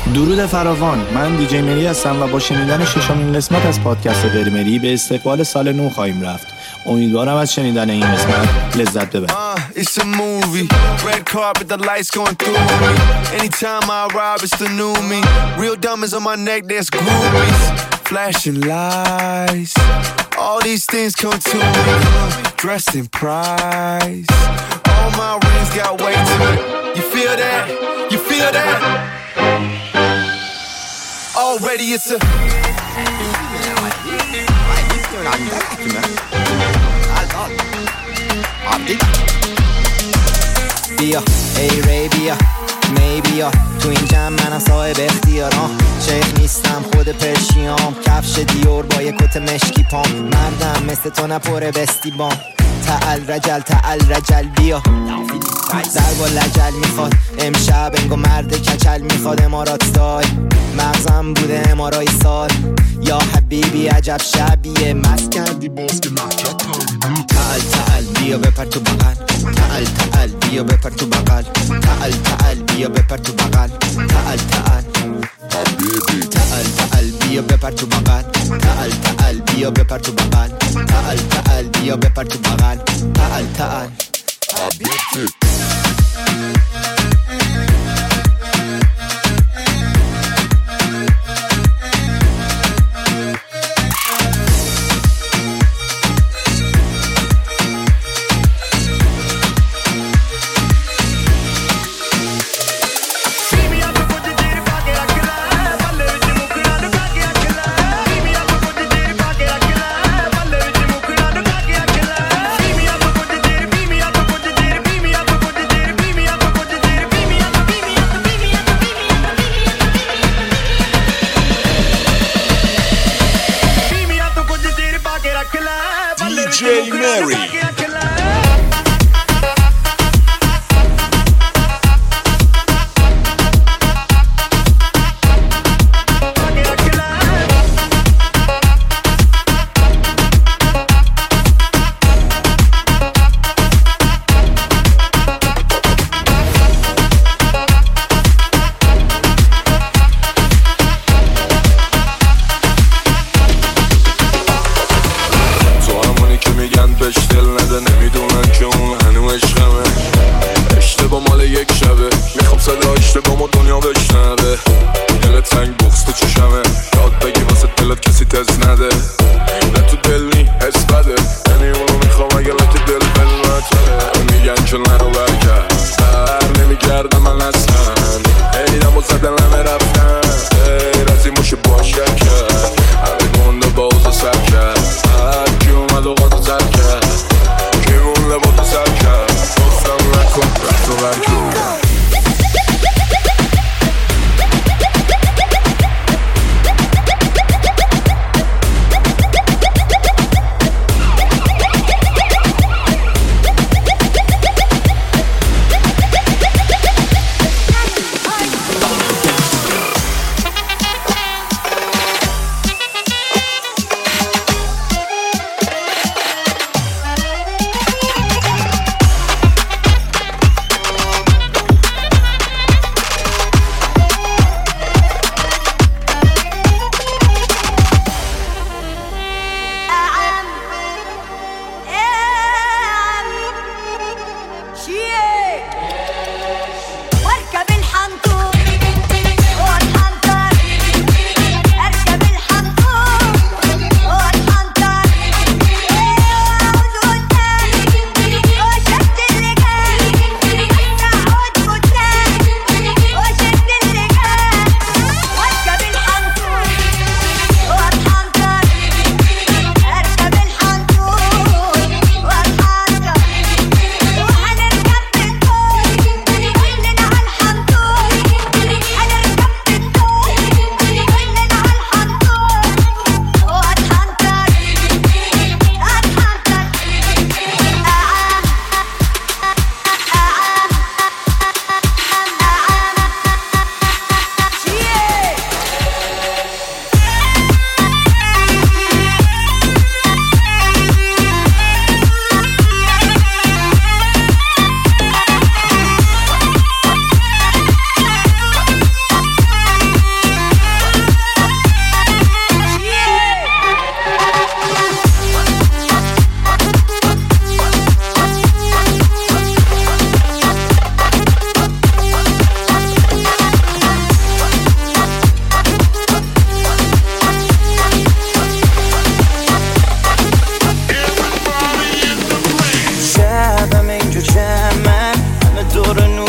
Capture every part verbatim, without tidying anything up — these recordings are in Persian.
درود فراوان، من دیجی مری هستم و با شنیدن ششمین قسمت از پادکست غیر مری به استقبال سال نو خواهیم رفت. امیدوارم از شنیدن این قسمت لذت ببرید. Uh, it's a movie, red carpet, the lights going through me. Anytime I arrive, it's the new me. Real diamonds on my neck, there's groupies. Flashing lights, all these things come to me. Dressed in price, all my rings got weight to it. You feel that? You feel that? Already it's a بیا ای ری بیا می بیا تو این جمع منم صاحب اختیارم. شیخ نیستم خود پرشیام، کفش دیور با یک کت مشکی پام. مردم مثل تو نپره بستی بام. تعال رجل تعال رجل بیا ضرب و لجل میخواد امشب انگو مرد کچل میخواد. امارات سای مغزم بوده امارای سال. یا حبیبی عجب شبیه مست کردی باز که محجب کردی. تعال تعال بیا بپر تو بغل. تعال تعال بیا بپر تو بغل. تعال تعال بیا بپر تو بغل. تعال تعال تعال تعال بیا بپر تو بغل. تعال تعال بیا بپر تو بغل. تعال تعال بیا بپر تو بغل. تعال تعال دیجی مری.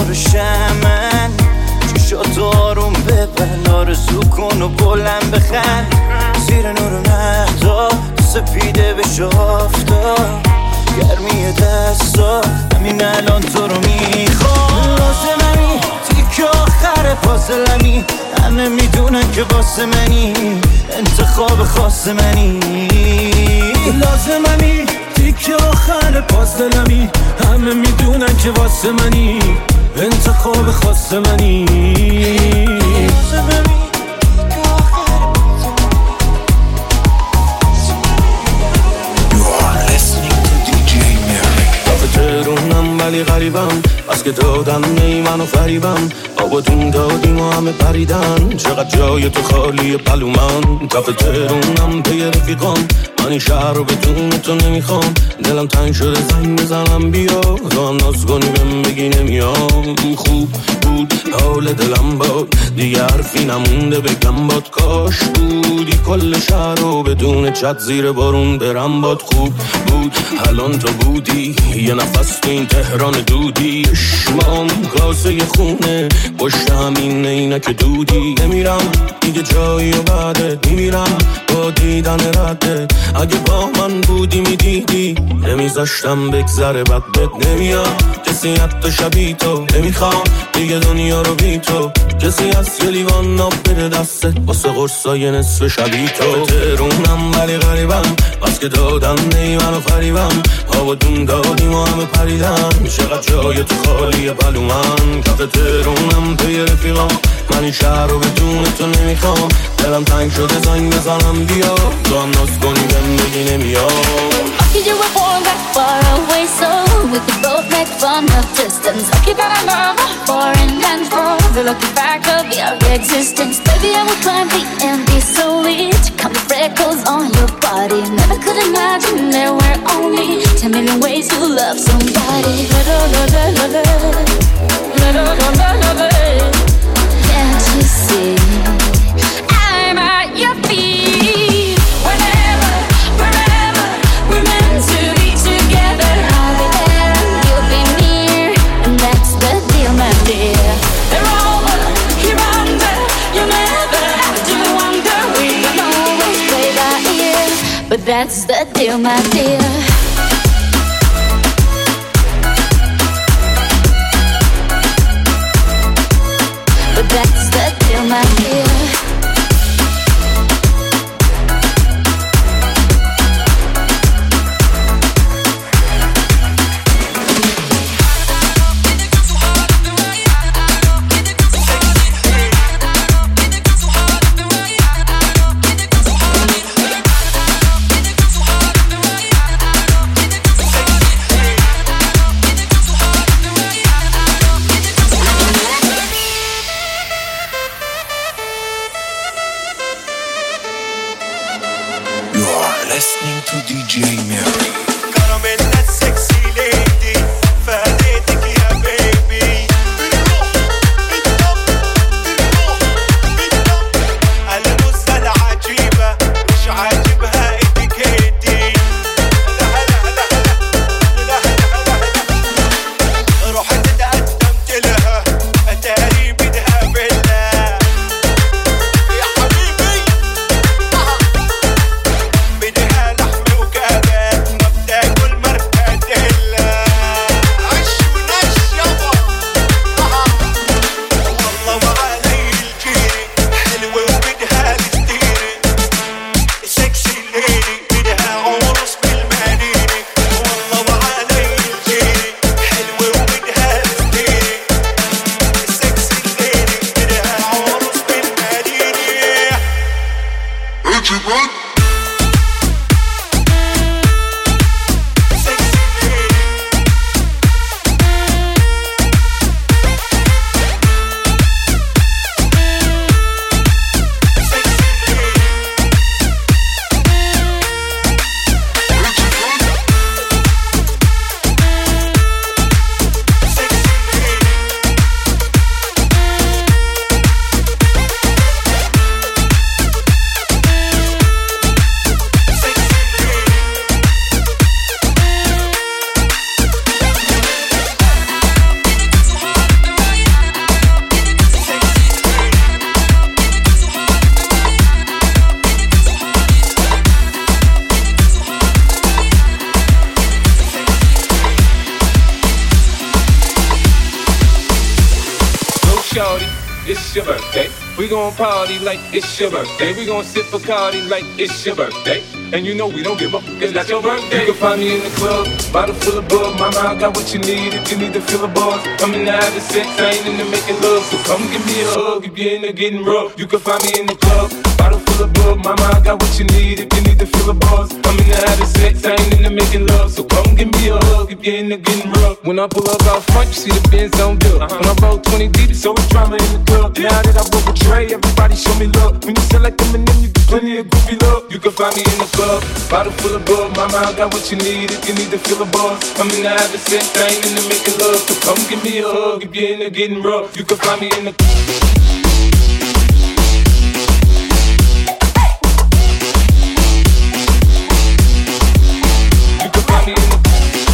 نور شمن چشات آروم ببن آرزو کن و بلند بخند زیر نور مهدا تو سپیده بشه آفتاب گرمی دستا همین الان تو رو میخوام لازممی تیک آخر فاصلمی همه میدونن که واسه منی انتخاب خاص منی لازممی تیک آخر فاصلمی همه میدونن که واسه منی انتخاب خاص منی لازممی تهرونم ولی غریبم بس که دادم نی منو فریبم آبادون دادیم و همه پریدن چقدر جای تو خالی پلومن کف تهرونم پی رفیقام من این شهر رو بدون تو نمیخوام دلم تنگ شده زنگ بزنم بیا تو هم ناز کنی بهم بگی نمیام خوب بود حال دلم باد دیگه حرفی نمونده بگم باد کاش بودی کل شهر رو بدون چت زیر بارون برم باد خوب بود الان تو بودی یه نفس تو این تهران دودی شمام کاسه خونه پشت همین اینک دودی نمیرم دیگه جایی و بعده میمیرم با دیدن رده اگه با من بودی میدیدی نمیذاشتم بگذره بد بد نمیاد کسی حتی شبیه تو نمیخوام دیگه دنیا رو بی تو کسی از یه لیوان ناب بده دستت واسه قرصای نصف شبیه تو تهرونم ولی غریبم بس که دادم نی منو فریبم آبادون دادیم و همه پریدن چقدر جای تو خالی پلومن کف تهرونم پی رفیقام من این شهر رو بدون تو نمیخوام دلم تنگ شده زنگ بزنم بیا تو هم ناز کنی بهم بگی نمیام Lucky you were born that far away, so we could both make fun of distance. Lucky that I love for in and for the lucky fact of your existence. Baby, I would climb the empty solid to count the freckles on your body. Never could imagine there were only ten million ways to love somebody. Can't you see? I'm at your feet. Whenever, wherever we're meant to be together, I'll be there, you'll be near, and that's the deal, my dear. They're over, here under, you'll never have to wonder. We can always play by ear, but that's the deal, my dear. But that's the deal, my dear. shorty, it's your birthday. We gon' party like it's your birthday. We gon' sip Bacardi like it's your birthday. And you know we don't give up, cause that's your birthday. You can find me in the club, bottle full of bug. Mama, I got what you need if you need to feel a buzz. I'm in the having sex, I ain't into making love. So come give me a hug if you're into getting rough. You can find me in the club, bottle full of bug. Mama, I got what you need if you need to feel a buzz. I'm in the having sex, I ain't into making love. So come give me a hug if you're into getting rough. When I pull up out front, you see the Benz on dub. Uh-huh. When I roll twenty deep, it's always drama in the club. Yeah. Now that I roll with Trey, everybody show me love. When you sell like Eminem, you get plenty of goofy love. You can find me in the club, bottle full of bug. Mama, I got what you need if you need to feel a buzz. I'm in the having sex, I ain't into making love. So come give me a hug if you're into getting rough. You can find me in the You can find me in the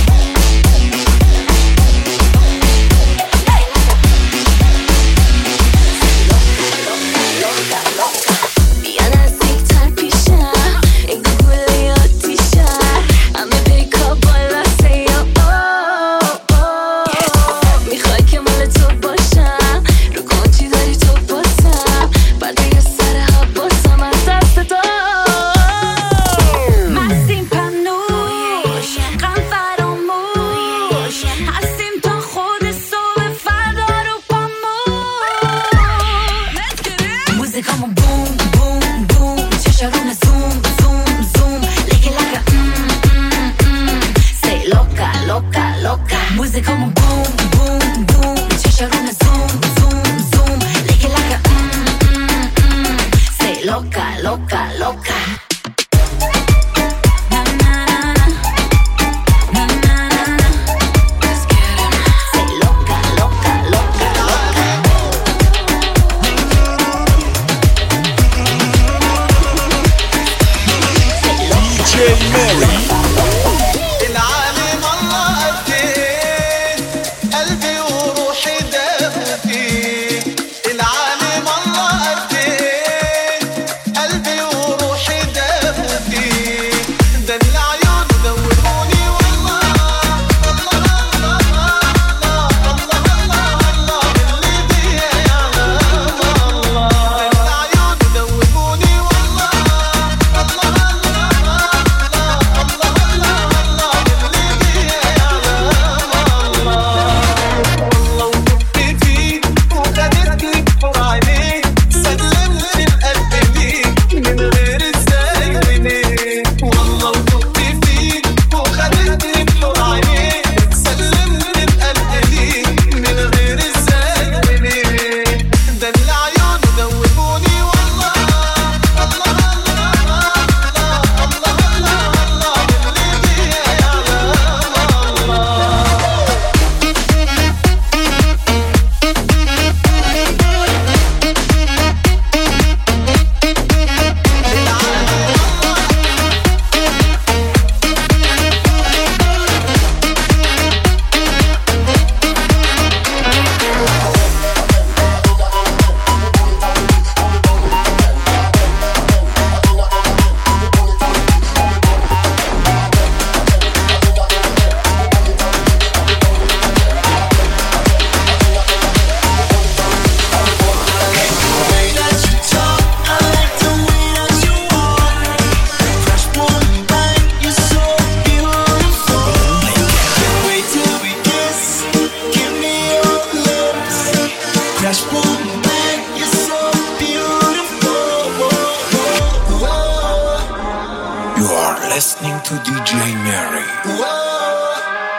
listening to D J Mary. Whoa,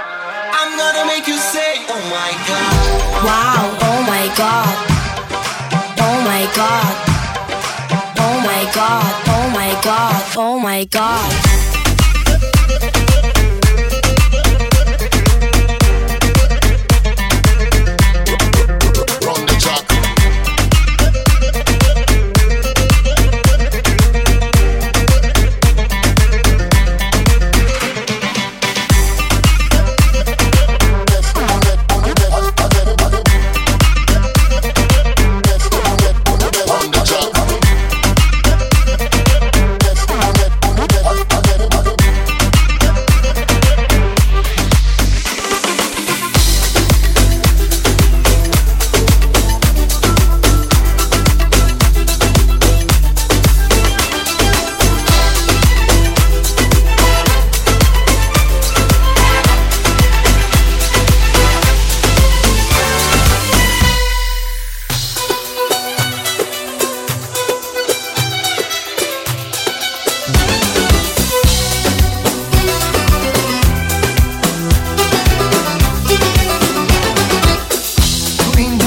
I'm gonna make you say, oh my God. Wow, oh my God. Oh my God. Oh my God. Oh my God. Oh my God. On the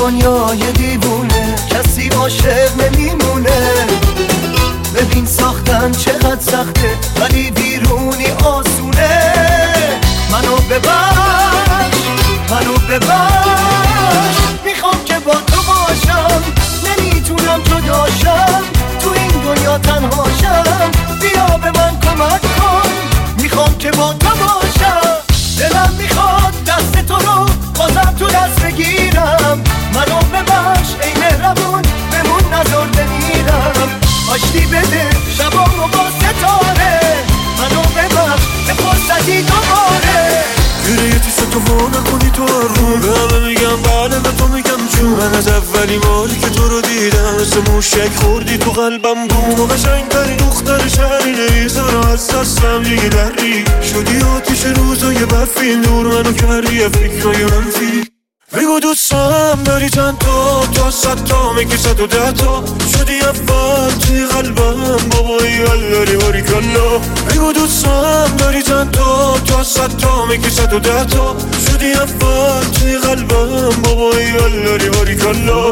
دنیای دیوونه کسی عاشق نمیمونه. ببین ساختن چقدر سخته ولی بیرونی آسونه. منو ببخش منو ببخش میخوام که با تو باشم نمیتونم جداشم تو این دنیا تنهاشم. بیا به من کمک کن میخوام که با تو باشم. دلم میخواد دست تو رو بازم تو دست بگیرم. منو ببخش ای مهربون بمون نذار بمیرم. آشتی بده شبامو با ستاره. منو ببخش به فرصتی دوباره. گره یه تیسه تو وا نکنی تو رو به همه میگم بله به تو میگم چون من از اولی باری که تو رو دیدم مثل موشک خوردی تو قلبم بود. تو قشنگترین دختر شهری نیزارو از دستم دیگه دری شدی آتیش روزای برفی نور منو کردی یه فکرهای منفی. بگو دوستم داری چند تا تا صد تا میگی صد و ده تا شدی اول توی قلبم بابایی حال داری باری کلا. بگو دوستم داری چند تا تا صد تا میگی صد و ده تا شدی اول توی قلبم بابایی حال داری باری کلا.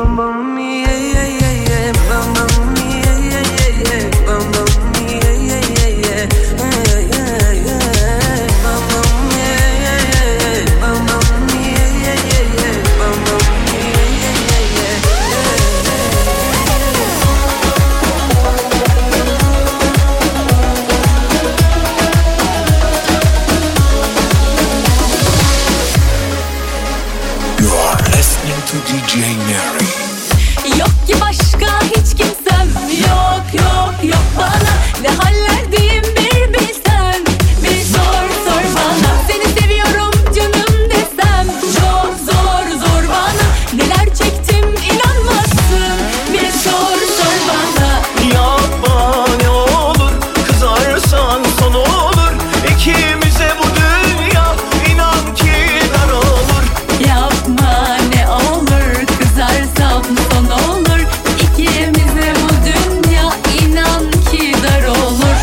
To دی جی Mary. Yok ki başka hiç kimsem. Yok yok yok bana. Ne hallerdeyim bir bilsen. Bir sor sor bana. Seni seviyorum canım desem. Çok zor zor bana. Neler çektim inanmazsın. Bir sor sor bana. Yapma ne olur kızarsan son olur. İkimize bu dünya inan ki dar olur. Yapma ne olur kızarsam son olur. İkimize bu dünya inan ki dar olur.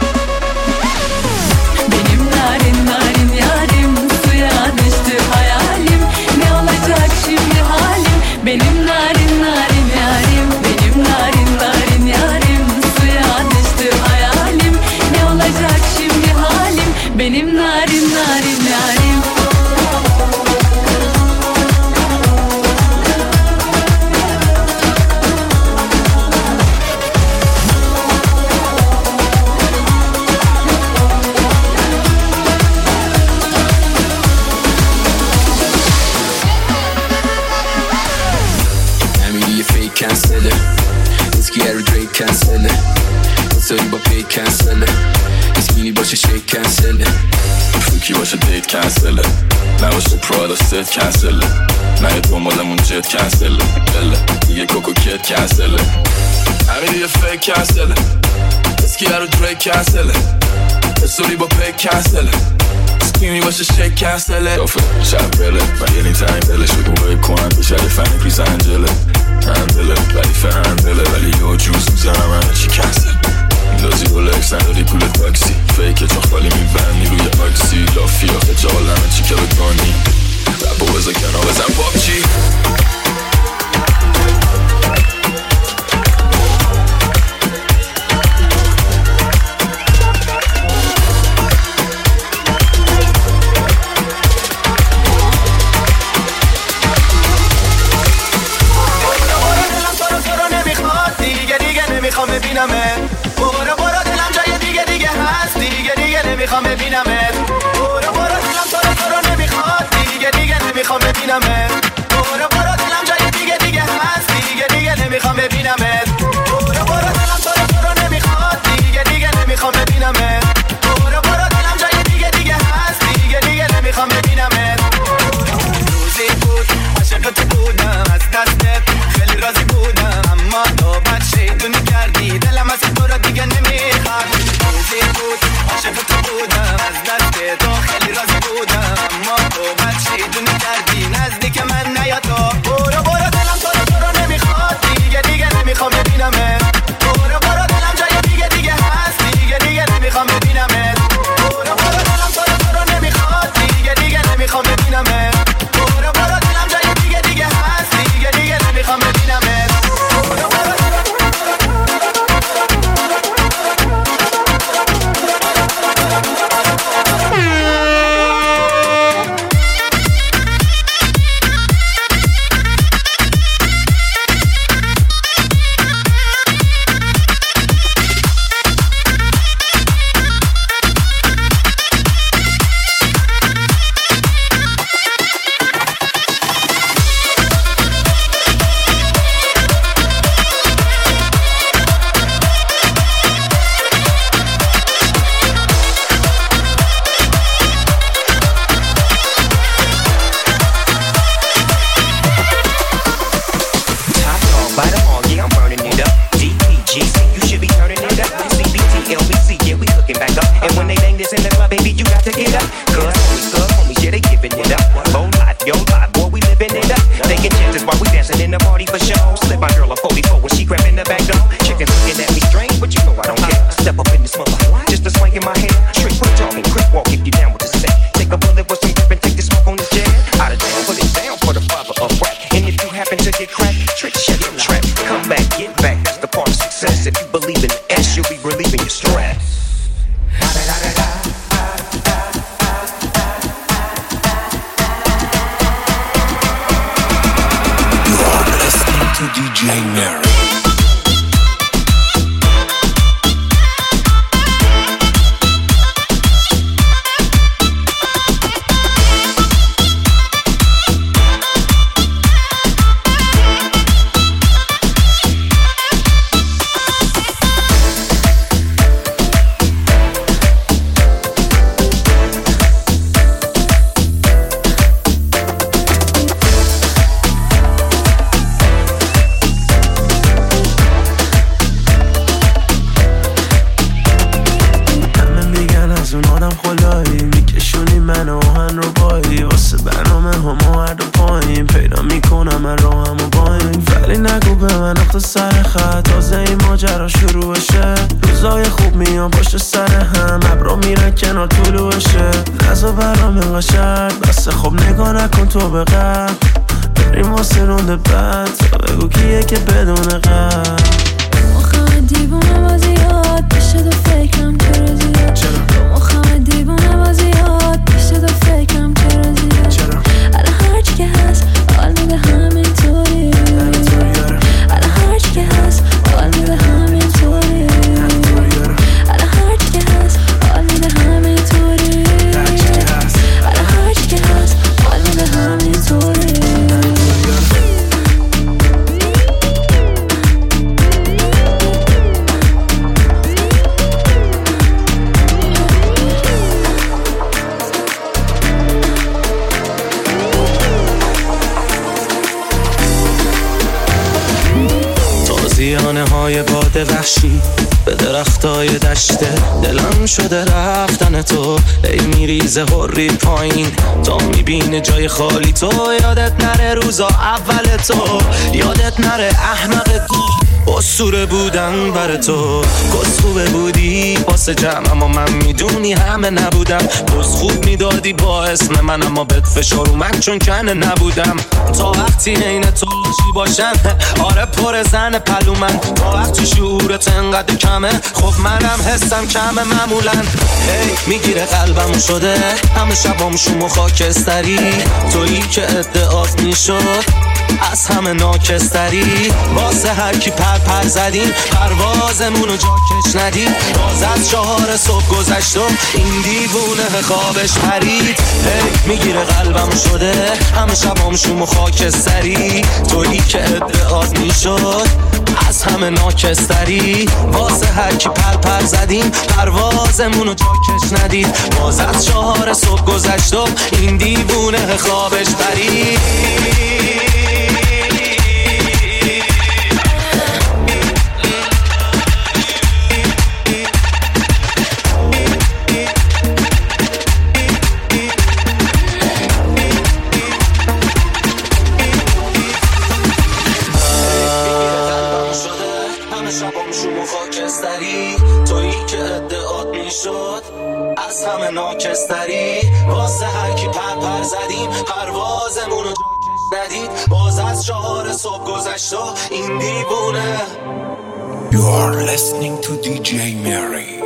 Benim narin narin yarim suya düştü hayalim. Ne olacak şimdi halim? Benim narin narin yarim. Benim narin narin yarim suya düştü hayalim. Ne olacak şimdi halim? Benim narin narin yarim. نمیری یه فیک کنسله اسکی هر دریک کنسله بساری با پیک کنسله اسکینی باشه شیک کنسله فوکی باشه دیت کنسله نباشه پرادا ست کنسله نه دنبالمون جت کنسله بله دیگه کوکو کت کنسله نمیری یه فیک کنسله اسکی هر دریک کنسله بساری با پیک کنسله اسکینی باشه شیک کنسله دافه شب بله و یه نی تنگ دلش بگو بگو کنن به شریف فنی پیس انجله هندله ولی فهندله ولی یه جوز میزنم همه چی کنسل لازی رولکس نداری پول تاکسی فیکه چون خالی میبندی روی آکسی لافی آخه جال همه چی که بکنی رب و بزا کنار بزن پاپچی نمیخوام ببینمت برو برو دلم جای دیگه دیگه هست دیگه دیگه نمیخوام ببینمت برو برو دلم تو رو تو رو نمیخواد دیگه دیگه نمیخوام ببینمت برو برو دلم جای دیگه دیگه هست دیگه دیگه نمیخوام ببینمت برو برو دلم تو رو تو رو نمیخواد دیگه دیگه نمیخوام ببینمت برو برو دلم جای دیگه دیگه هست دیگه دیگه نمیخوام ببینمت روزی بود عاشق تو بودم از دستت خیلی راضی بودم اما تو بد شیطونی کردی دلم از تو رو دیگه نمیخواد روزی بود عاشق تو بودم از دست تو خیلی راضی بودم اما تو بد شیطونی کردی نزدیک من نیا تو برو برو دلم تو رو تو رو نمیخواد دیگه دیگه نمیخوام for sure. Slip my girl a forty-four when she grab in the back door. Chickens looking at me strange, but you know I don't care. Step up in this mother, just a swank in my hair. Straight quick talking, quick walk if you down with the set. Take a bullet with some grip and take the smoke on this jet. Out of town, put it down for the father of rap. And if you happen to get cracked, trick, shut your trap. Come back, get back, that's the part of success. If you believe in the S, you'll be relieving your stress. To D J Mary. سر خط تازه این ماجرا شروع شه. روزای خوب میان پشت سر هم، ابرا میرن کنار طلوعشه. نزا برام انقا شرد بسه، خب نگاه نکن تو به قبل. بریم واسه رونده بعد تا بگو کیه که بدون قبل. مخم دیوونه بازیات پیشه دو فکرم چرا زیاد. چرا؟ مخم دیوونه بازیات پیشه دو فکرم چرا زیاد. چرا؟ الان هرچی که هست حال میده همینطوری. الان هرچی که هست حال میده همینطوری. الان هرچی که هست حال میده همینطوری. الان هرچی که هست حال میده همینطوری. تازیانه های باد وحشی به درختای دشته، دلم شده رفتن تو. ای میریزه هری پایین تا میبینه جای خالی تو. یادت نره روزا اول تو، یادت نره احمق تو. اسطوره بودم بر تو، کس خوبه بودی واسه جمع، اما من میدونی همه نبودم. بز خوب میدادی با اسم من، اما بهت فشار اومد چون کنه نبودم. تا وقتی عین تو چی باشن، آره پر زن پلو من. تا وقتی شعورت انقدر کمه، خب منم حسم کمه معمولا. هی میگیره قلبمو شده همه شبام شوم خاکستری. تویی که ادعات میشد از همه ناکستری. واسه هر کی پر پر زدیم پروازمونو جا کش ندیم. باز از چهار صبح گذشتم این دیوونه خوابش پرید. هی میگیره قلبم شده همه شبام شوم و خاکستری. تویی که ادعات میشد از همه ناکستری. واسه هر کی پر پر زدیم پروازمونو جا کش ندید. باز از چهار صبح گذشتم این دیوونه خوابش پرید. از همه ناکستری. واسه هر کی پر پر زدیم پروازمونو جا کش ندید. باز از چهار صبح گذشت و این دیوونه. You are listening to D J Mary.